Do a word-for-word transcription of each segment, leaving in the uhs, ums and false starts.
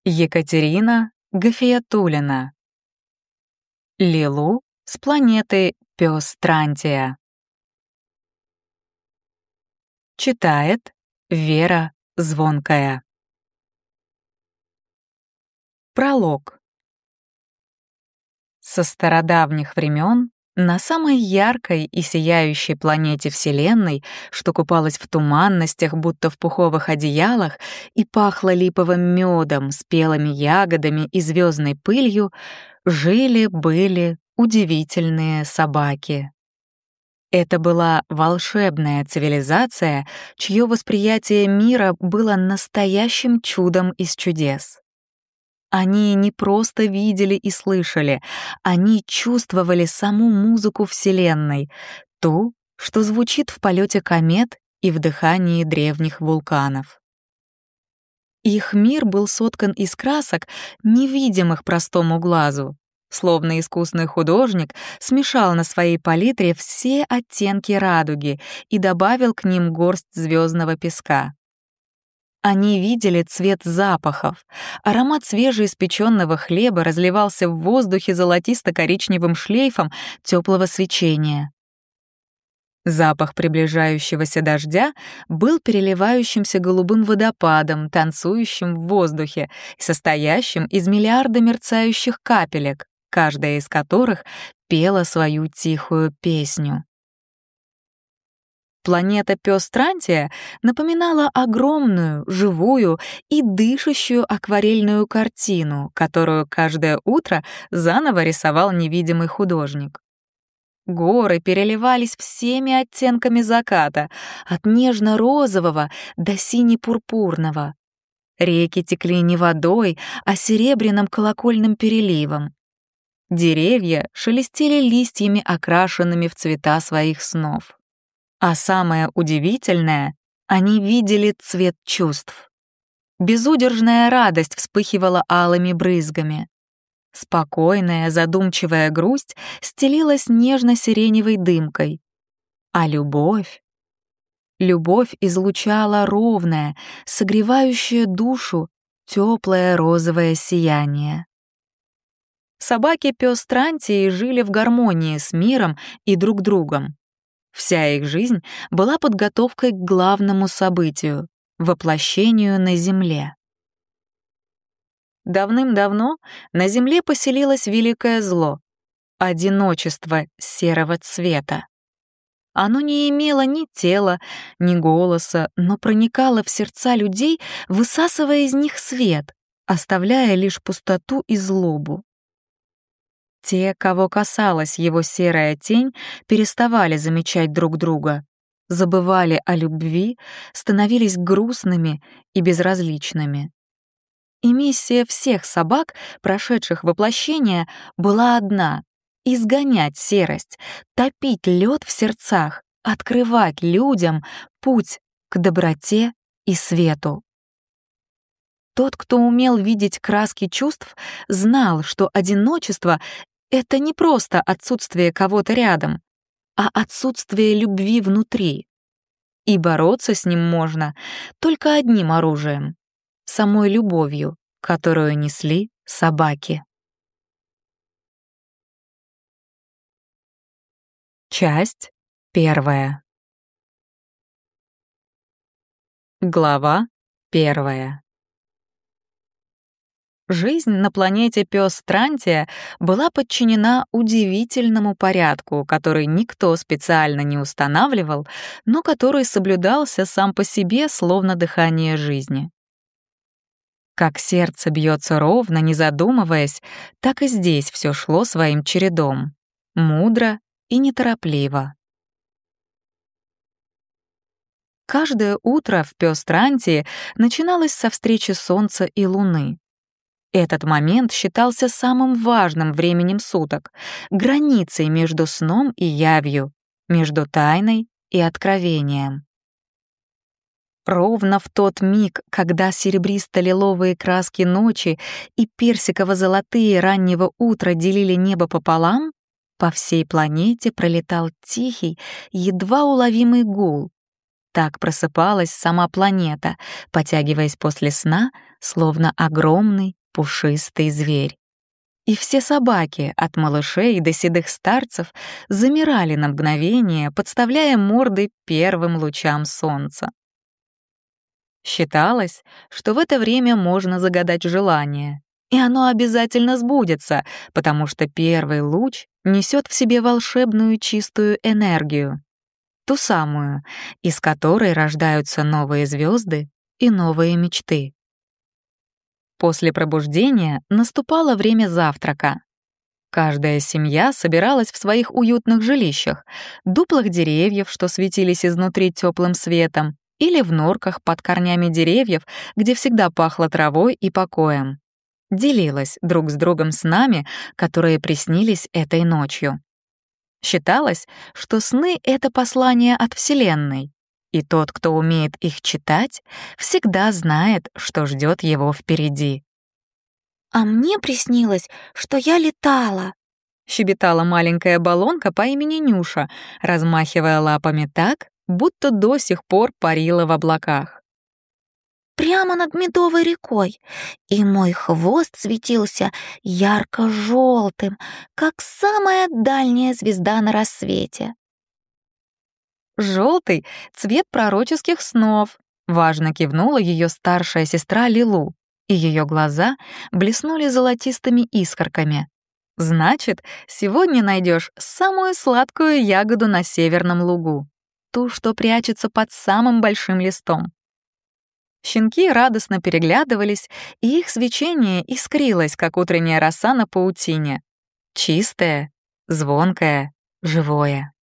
Екатерина Гафиятуллина. Лилу с планеты Пёс-Трантия. Читает Вера Звонкая. Пролог. Со стародавних времен на самой яркой и сияющей планете Вселенной, что купалась в туманностях, будто в пуховых одеялах, и пахло липовым медом, спелыми ягодами и звездной пылью, жили-были удивительные собаки. Это была волшебная цивилизация, чье восприятие мира было настоящим чудом из чудес. Они не просто видели и слышали, они чувствовали саму музыку Вселенной, ту, что звучит в полете комет и в дыхании древних вулканов. Их мир был соткан из красок, невидимых простому глазу, словно искусный художник смешал на своей палитре все оттенки радуги и добавил к ним горсть звездного песка. Они видели цвет запахов. Аромат свежеиспеченного хлеба разливался в воздухе золотисто-коричневым шлейфом теплого свечения. Запах приближающегося дождя был переливающимся голубым водопадом, танцующим в воздухе и состоящим из миллиарда мерцающих капелек, каждая из которых пела свою тихую песню. Планета Пёс-Трантия напоминала огромную, живую и дышащую акварельную картину, которую каждое утро заново рисовал невидимый художник. Горы переливались всеми оттенками заката, от нежно-розового до сине-пурпурного. Реки текли не водой, а серебряным колокольным переливом. Деревья шелестели листьями, окрашенными в цвета своих снов. А самое удивительное — они видели цвет чувств. Безудержная радость вспыхивала алыми брызгами. Спокойная, задумчивая грусть стелилась нежно-сиреневой дымкой. А любовь? Любовь излучала ровное, согревающее душу, теплое розовое сияние. Собаки Пёс-Трантии жили в гармонии с миром и друг другом. Вся их жизнь была подготовкой к главному событию — воплощению на Земле. Давным-давно на Земле поселилось великое зло — одиночество серого цвета. Оно не имело ни тела, ни голоса, но проникало в сердца людей, высасывая из них свет, оставляя лишь пустоту и злобу. Те, кого касалась его серая тень, переставали замечать друг друга, забывали о любви, становились грустными и безразличными. И миссия всех собак, прошедших воплощение, была одна — изгонять серость, топить лед в сердцах, открывать людям путь к доброте и свету. Тот, кто умел видеть краски чувств, знал, что одиночество — это не просто отсутствие кого-то рядом, а отсутствие любви внутри. И бороться с ним можно только одним оружием — самой любовью, которую несли собаки. Часть первая. Глава первая. Жизнь на планете Пёс-Трантия была подчинена удивительному порядку, который никто специально не устанавливал, но который соблюдался сам по себе, словно дыхание жизни. Как сердце бьется ровно, не задумываясь, так и здесь все шло своим чередом, мудро и неторопливо. Каждое утро в Пёс-Трантии начиналось со встречи Солнца и Луны. Этот момент считался самым важным временем суток, границей между сном и явью, между тайной и откровением. Ровно в тот миг, когда серебристо-лиловые краски ночи и персиково-золотые раннего утра делили небо пополам, по всей планете пролетал тихий, едва уловимый гул. Так просыпалась сама планета, потягиваясь после сна, словно огромный пушистый зверь. И все собаки, от малышей до седых старцев, замирали на мгновение, подставляя морды первым лучам солнца. Считалось, что в это время можно загадать желание, и оно обязательно сбудется, потому что первый луч несет в себе волшебную чистую энергию, ту самую, из которой рождаются новые звезды и новые мечты. После пробуждения наступало время завтрака. Каждая семья собиралась в своих уютных жилищах, дуплах деревьев, что светились изнутри теплым светом, или в норках под корнями деревьев, где всегда пахло травой и покоем. Делилась друг с другом снами, которые приснились этой ночью. Считалось, что сны — это послание от Вселенной, и тот, кто умеет их читать, всегда знает, что ждет его впереди. «А мне приснилось, что я летала», — щебетала маленькая баллонка по имени Нюша, размахивая лапами так, будто до сих пор парила в облаках. «прямо над Медовой рекой, и мой хвост светился ярко-желтым, как самая дальняя звезда на рассвете». «Желтый — цвет пророческих снов», — важно кивнула ее старшая сестра Лилу, и ее глаза блеснули золотистыми искорками. «Значит, сегодня найдешь самую сладкую ягоду на северном лугу, ту, что прячется под самым большим листом». Щенки радостно переглядывались, и их свечение искрилось, как утренняя роса на паутине. Чистое, звонкое, живое.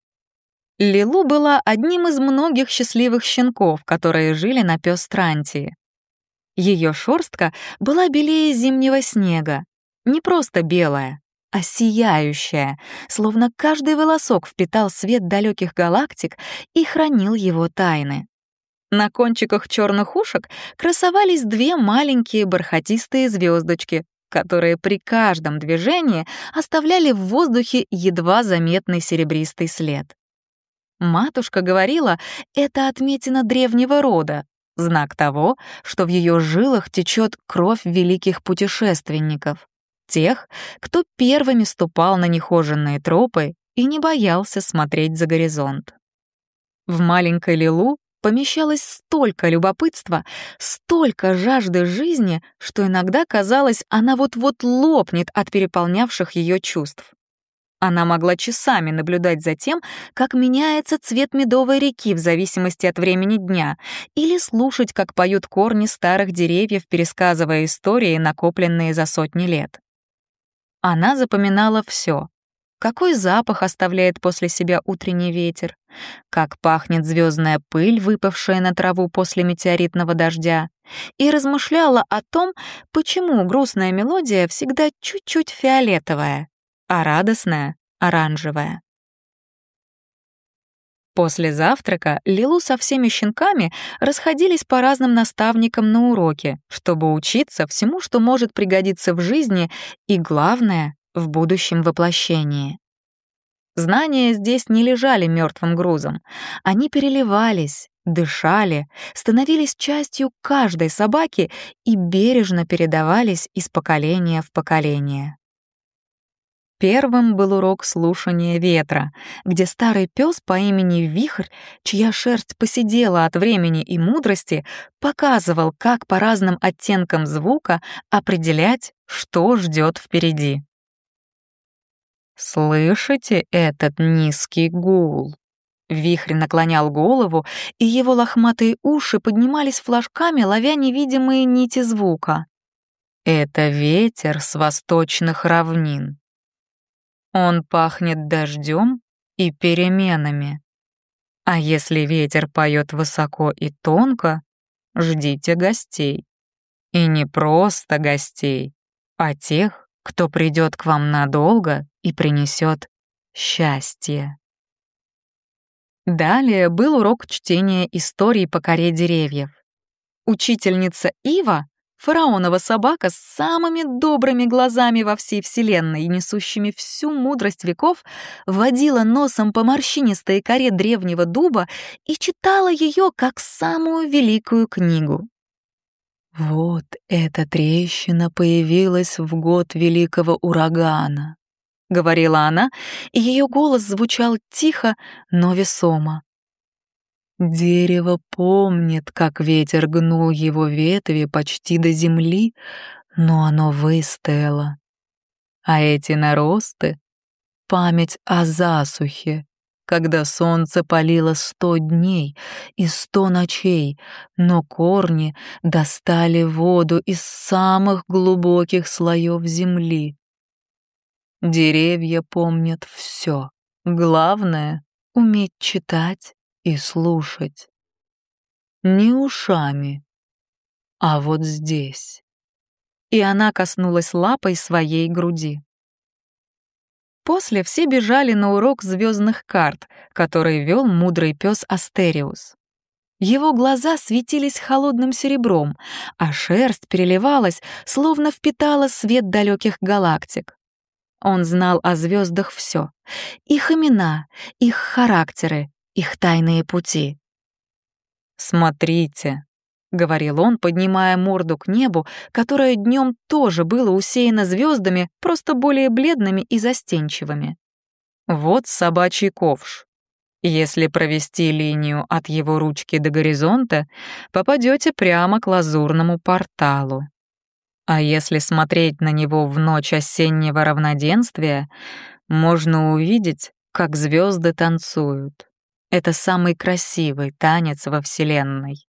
Лилу была одним из многих счастливых щенков, которые жили на Пёстрантии. Ее шерстка была белее зимнего снега, не просто белая, а сияющая, словно каждый волосок впитал свет далеких галактик и хранил его тайны. На кончиках черных ушек красовались две маленькие бархатистые звездочки, которые при каждом движении оставляли в воздухе едва заметный серебристый след. Матушка говорила, это отметина древнего рода, знак того, что в ее жилах течет кровь великих путешественников, тех, кто первыми ступал на нехоженные тропы и не боялся смотреть за горизонт. В маленькой Лилу помещалось столько любопытства, столько жажды жизни, что иногда казалось, она вот-вот лопнет от переполнявших ее чувств. Она могла часами наблюдать за тем, как меняется цвет Медовой реки в зависимости от времени дня, или слушать, как поют корни старых деревьев, пересказывая истории, накопленные за сотни лет. Она запоминала все. Какой запах оставляет после себя утренний ветер, как пахнет звездная пыль, выпавшая на траву после метеоритного дождя, и размышляла о том, почему грустная мелодия всегда чуть-чуть фиолетовая, а радостная — оранжевая. После завтрака Лилу со всеми щенками расходились по разным наставникам на уроки, чтобы учиться всему, что может пригодиться в жизни и, главное, в будущем воплощении. Знания здесь не лежали мертвым грузом. Они переливались, дышали, становились частью каждой собаки и бережно передавались из поколения в поколение. Первым был урок слушания ветра, где старый пес по имени Вихрь, чья шерсть поседела от времени и мудрости, показывал, как по разным оттенкам звука определять, что ждет впереди. «Слышите этот низкий гул?» Вихрь наклонял голову, и его лохматые уши поднимались флажками, ловя невидимые нити звука. «Это ветер с восточных равнин. Он пахнет дождем и переменами. А если ветер поет высоко и тонко, ждите гостей. И не просто гостей, а тех, кто придет к вам надолго и принесет счастье». Далее был урок чтения историй по коре деревьев. Учительница Ива, фараонова собака с самыми добрыми глазами во всей вселенной, несущими всю мудрость веков, водила носом по морщинистой коре древнего дуба и читала ее как самую великую книгу. «Вот эта трещина появилась в год великого урагана», — говорила она, и ее голос звучал тихо, но весомо. «Дерево помнит, как ветер гнул его ветви почти до земли, но оно выстояло. А эти наросты — память о засухе, когда солнце палило сто дней и сто ночей, но корни достали воду из самых глубоких слоев земли. Деревья помнят все. Главное — уметь читать и слушать. Не ушами, а вот здесь». И она коснулась лапой своей груди. После все бежали на урок звездных карт, который вел мудрый пес Астериус. Его глаза светились холодным серебром, а шерсть переливалась, словно впитала свет далеких галактик. Он знал о звездах все: их имена, их характеры, их тайные пути. «Смотрите», — говорил он, поднимая морду к небу, которое днем тоже было усеяно звездами, просто более бледными и застенчивыми. «Вот собачий ковш. Если провести линию от его ручки до горизонта, попадете прямо к лазурному порталу. А если смотреть на него в ночь осеннего равноденствия, можно увидеть, как звезды танцуют. Это самый красивый танец во Вселенной».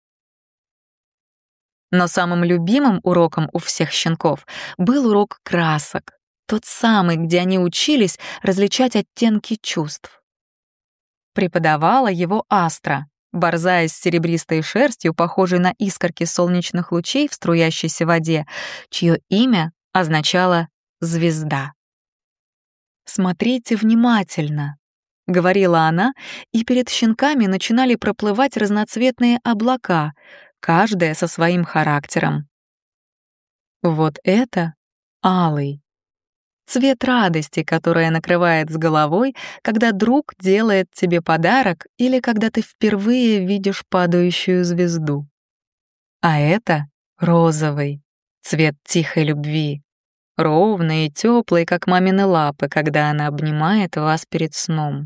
Но самым любимым уроком у всех щенков был урок красок, тот самый, где они учились различать оттенки чувств. Преподавала его Астра, борзая с серебристой шерстью, похожей на искорки солнечных лучей в струящейся воде, чье имя означало «звезда». «Смотрите внимательно», — говорила она, и перед щенками начинали проплывать разноцветные облака, каждая со своим характером. Вот это алый. Цвет радости, которая накрывает с головой, когда друг делает тебе подарок или когда ты впервые видишь падающую звезду. А это розовый, цвет тихой любви, ровный и теплый, как мамины лапы, когда она обнимает вас перед сном.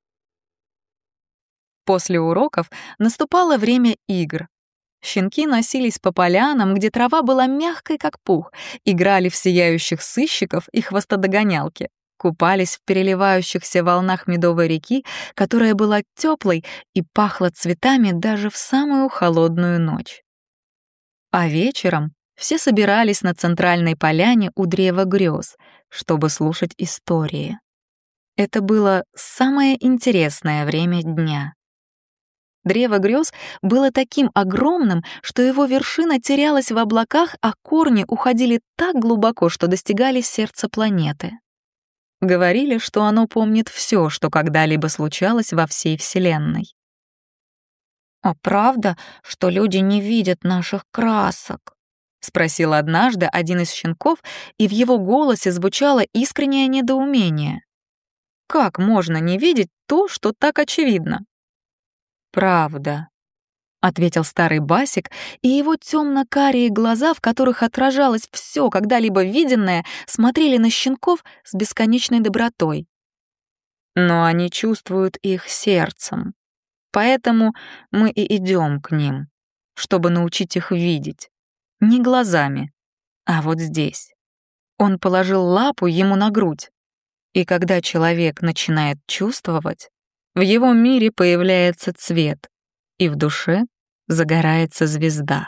После уроков наступало время игр. Щенки носились по полянам, где трава была мягкой, как пух, играли в сияющих сыщиков и хвостодогонялки, купались в переливающихся волнах медовой реки, которая была теплой и пахла цветами даже в самую холодную ночь. А вечером все собирались на центральной поляне у древа грез, чтобы слушать истории. Это было самое интересное время дня. Древо грез было таким огромным, что его вершина терялась в облаках, а корни уходили так глубоко, что достигали сердца планеты. Говорили, что оно помнит все, что когда-либо случалось во всей Вселенной. «А правда, что люди не видят наших красок?» — спросил однажды один из щенков, и в его голосе звучало искреннее недоумение. Как можно не видеть то, что так очевидно? «Правда», — ответил старый Басик, и его темно-карие глаза, в которых отражалось все когда-либо виденное, смотрели на щенков с бесконечной добротой. «Но они чувствуют их сердцем, поэтому мы и идем к ним, чтобы научить их видеть. Не глазами, а вот здесь». Он положил лапу ему на грудь, и когда человек начинает чувствовать, в его мире появляется цвет, и в душе загорается звезда.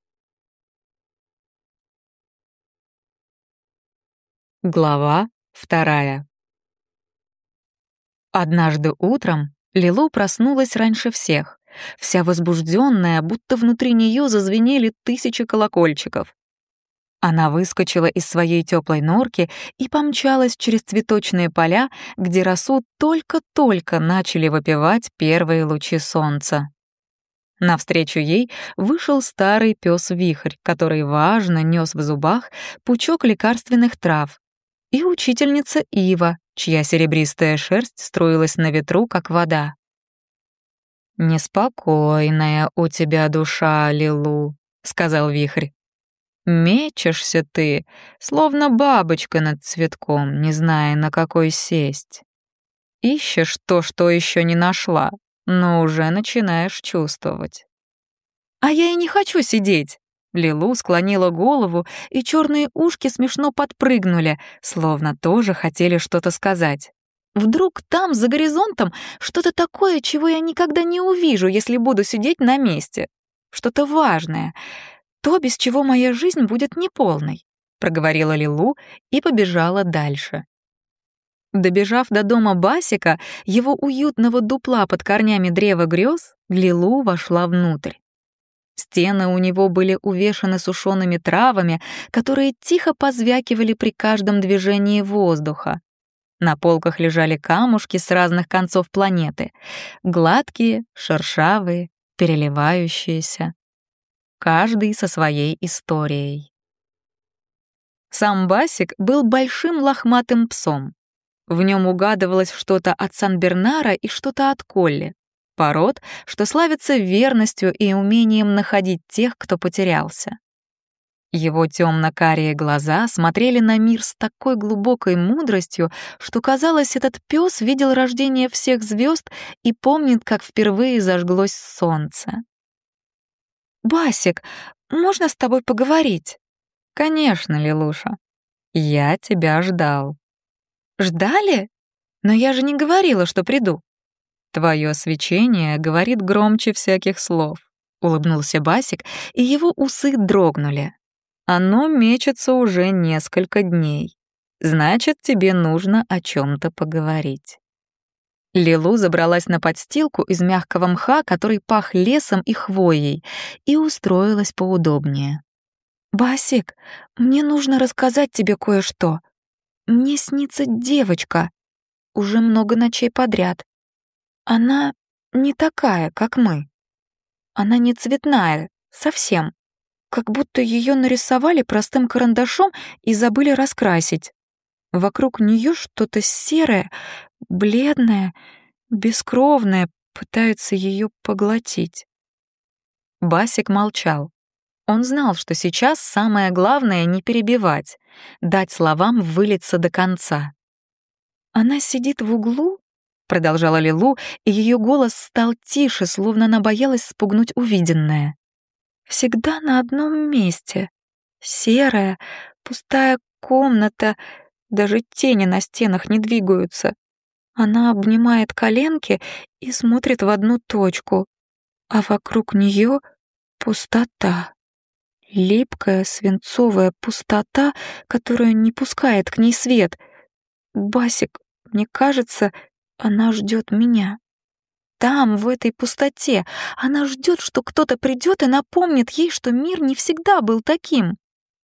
Глава вторая. Однажды утром Лилу проснулась раньше всех, вся возбужденная, будто внутри нее зазвенели тысячи колокольчиков. Она выскочила из своей теплой норки и помчалась через цветочные поля, где росу только-только начали выпивать первые лучи солнца. Навстречу ей вышел старый пес Вихрь, который важно нес в зубах пучок лекарственных трав, и учительница Ива, чья серебристая шерсть струилась на ветру, как вода. «Неспокойная у тебя душа, Лилу», — сказал Вихрь. «Мечешься ты, словно бабочка над цветком, не зная, на какой сесть. Ищешь то, что еще не нашла, но уже начинаешь чувствовать». «А я и не хочу сидеть!» Лилу склонила голову, и черные ушки смешно подпрыгнули, словно тоже хотели что-то сказать. «Вдруг там, за горизонтом, что-то такое, чего я никогда не увижу, если буду сидеть на месте. Что-то важное, то, без чего моя жизнь будет неполной», — проговорила Лилу и побежала дальше. Добежав до дома Басика, его уютного дупла под корнями древа грез, Лилу вошла внутрь. Стены у него были увешаны сушеными травами, которые тихо позвякивали при каждом движении воздуха. На полках лежали камушки с разных концов планеты, гладкие, шершавые, переливающиеся. Каждый со своей историей. Сам Басик был большим лохматым псом. В нем угадывалось что-то от Сан-Бернара и что-то от Колли, пород, что славятся верностью и умением находить тех, кто потерялся. Его темно-карие глаза смотрели на мир с такой глубокой мудростью, что, казалось, этот пес видел рождение всех звезд и помнит, как впервые зажглось солнце. «Басик, можно с тобой поговорить?» «Конечно, Лилуша. Я тебя ждал». «Ждали? Но я же не говорила, что приду». «Твое свечение говорит громче всяких слов», — улыбнулся Басик, и его усы дрогнули. «Оно мечется уже несколько дней. Значит, тебе нужно о чем-то поговорить». Лилу забралась на подстилку из мягкого мха, который пах лесом и хвоей, и устроилась поудобнее. «Басик, мне нужно рассказать тебе кое-что. Мне снится девочка. Уже много ночей подряд. Она не такая, как мы. Она не цветная, совсем. Как будто ее нарисовали простым карандашом и забыли раскрасить. Вокруг нее что-то серое, бледное, бескровное, пытается ее поглотить». Басик молчал. Он знал, что сейчас самое главное — не перебивать, дать словам вылиться до конца. «Она сидит в углу», — продолжала Лилу, и ее голос стал тише, словно она боялась спугнуть увиденное. «Всегда на одном месте. Серая, пустая комната, даже тени на стенах не двигаются. Она обнимает коленки и смотрит в одну точку, а вокруг нее пустота. Липкая свинцовая пустота, которая не пускает к ней свет. Басик, мне кажется, она ждет меня. Там, в этой пустоте, она ждет, что кто-то придет и напомнит ей, что мир не всегда был таким».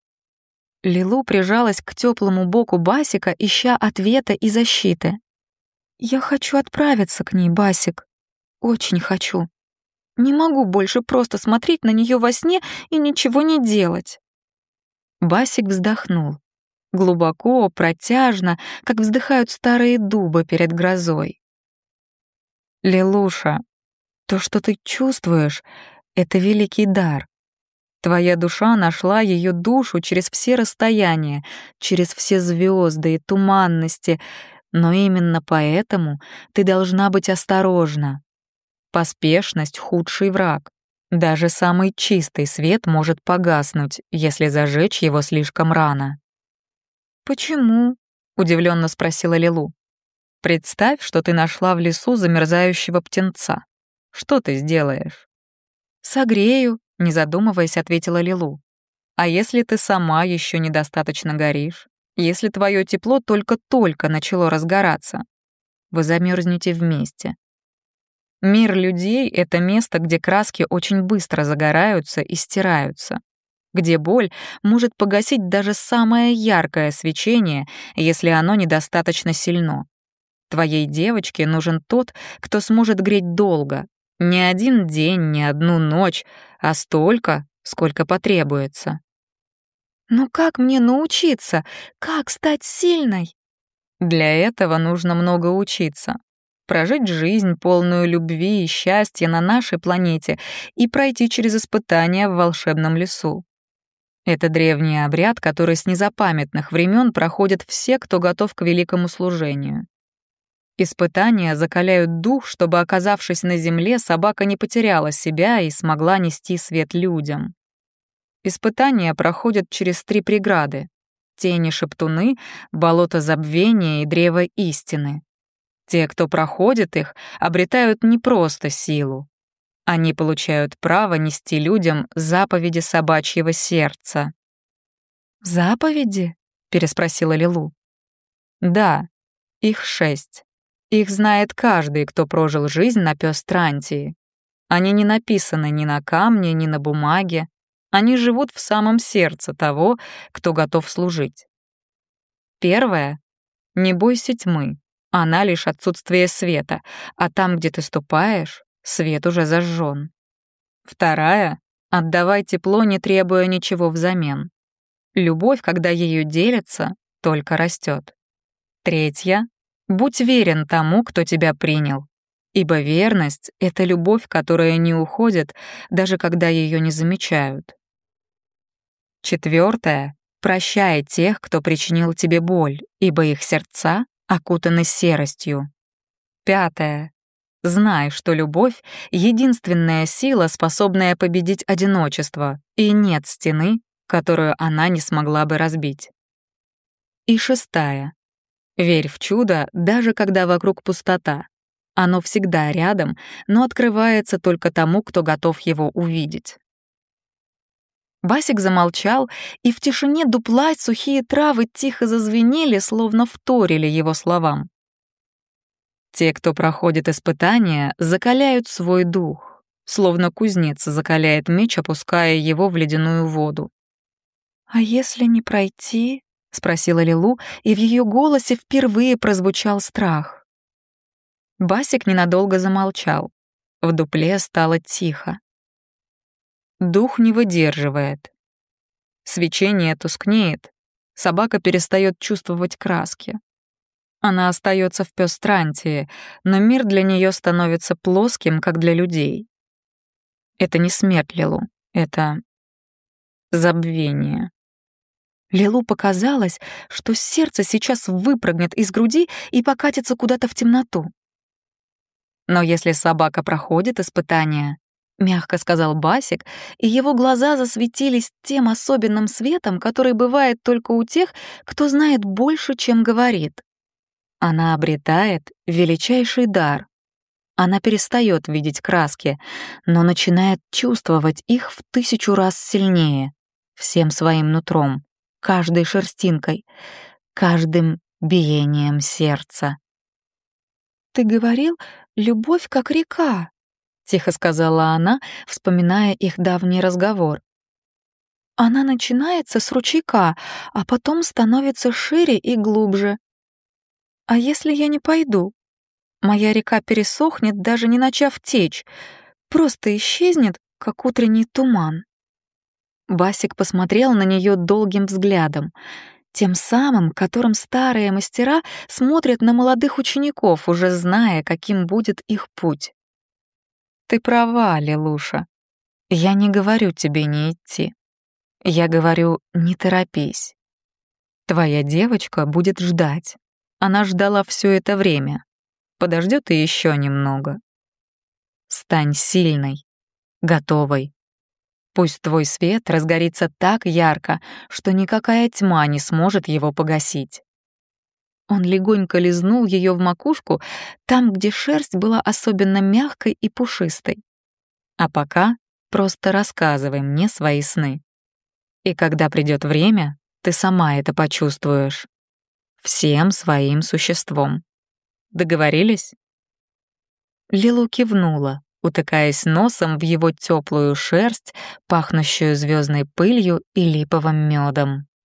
Лилу прижалась к теплому боку Басика, ища ответа и защиты. «Я хочу отправиться к ней, Басик. Очень хочу. Не могу больше просто смотреть на нее во сне и ничего не делать». Басик вздохнул. Глубоко, протяжно, как вздыхают старые дубы перед грозой. «Лилуша, то, что ты чувствуешь, — это великий дар. Твоя душа нашла ее душу через все расстояния, через все звезды и туманности, но именно поэтому ты должна быть осторожна. Поспешность — худший враг. Даже самый чистый свет может погаснуть, если зажечь его слишком рано». «Почему?» — удивленно спросила Лилу. «Представь, что ты нашла в лесу замерзающего птенца. Что ты сделаешь?» «Согрею», — не задумываясь, ответила Лилу. «А если ты сама еще недостаточно горишь? Если твое тепло только-только начало разгораться? Вы замерзнете вместе. Мир людей — это место, где краски очень быстро загораются и стираются, где боль может погасить даже самое яркое свечение, если оно недостаточно сильно. Твоей девочке нужен тот, кто сможет греть долго, не один день, не одну ночь, а столько, сколько потребуется». «Но как мне научиться? Как стать сильной?» «Для этого нужно много учиться. прожить жизнь, полную любви и счастья на нашей планете и пройти через испытания в волшебном лесу. Это древний обряд, который с незапамятных времен проходят все, кто готов к великому служению. Испытания закаляют дух, чтобы, оказавшись на земле, собака не потеряла себя и смогла нести свет людям. Испытания проходят через три преграды: тени-шептуны, болото забвения и древо истины. Те, кто проходит их, обретают не просто силу. Они получают право нести людям заповеди собачьего сердца. «Заповеди?» — переспросила Лилу. Да, их шесть. Их знает каждый, кто прожил жизнь на Пёстрантии. Они не написаны ни на камне, ни на бумаге. Они живут в самом сердце того, кто готов служить. Первое — не бойся тьмы. Она лишь отсутствие света, а там, где ты ступаешь, свет уже зажжен. Вторая — отдавай тепло, не требуя ничего взамен. Любовь, когда ею делятся, только растет. Третья — будь верен тому, кто тебя принял, ибо верность — это любовь, которая не уходит, даже когда ее не замечают. Четвертое — прощай тех, кто причинил тебе боль, ибо их сердца окутаны серостью. Пятое. Знай, что любовь — единственная сила, способная победить одиночество, и нет стены, которую она не смогла бы разбить. И шестая. Верь в чудо, даже когда вокруг пустота. Оно всегда рядом, но открывается только тому, кто готов его увидеть. Басик замолчал, и в тишине дупла сухие травы тихо зазвенели, словно вторили его словам. Те, кто проходит испытания, закаляют свой дух, словно кузнец закаляет меч, опуская его в ледяную воду. «А если не пройти?» — спросила Лилу, и в ее голосе впервые прозвучал страх. Басик ненадолго замолчал. В дупле стало тихо. Дух не выдерживает. Свечение тускнеет, собака перестает чувствовать краски. Она остается в Пёстрантии, но мир для нее становится плоским, как для людей. Это не смерть Лилу, это забвение. Лилу показалось, что сердце сейчас выпрыгнет из груди и покатится куда-то в темноту. Но если собака проходит испытания, — мягко сказал Басик, и его глаза засветились тем особенным светом, который бывает только у тех, кто знает больше, чем говорит. Она обретает величайший дар. Она перестает видеть краски, но начинает чувствовать их в тысячу раз сильнее, всем своим нутром, каждой шерстинкой, каждым биением сердца. «Ты говорил, любовь как река», — тихо сказала она, вспоминая их давний разговор. «Она начинается с ручейка, а потом становится шире и глубже. А если я не пойду? Моя река пересохнет, даже не начав течь, просто исчезнет, как утренний туман». Басик посмотрел на нее долгим взглядом, тем самым, которым старые мастера смотрят на молодых учеников, уже зная, каким будет их путь. «Ты права, Лилуша. Я не говорю тебе не идти. Я говорю, не торопись. Твоя девочка будет ждать. Она ждала все это время. Подождет и еще немного. Стань сильной, готовой. Пусть твой свет разгорится так ярко, что никакая тьма не сможет его погасить». Он легонько лизнул ее в макушку, там, где шерсть была особенно мягкой и пушистой. «А пока просто рассказывай мне свои сны. И когда придет время, ты сама это почувствуешь. Всем своим существом. Договорились?» Лилу кивнула, утыкаясь носом в его теплую шерсть, пахнущую звездной пылью и липовым медом.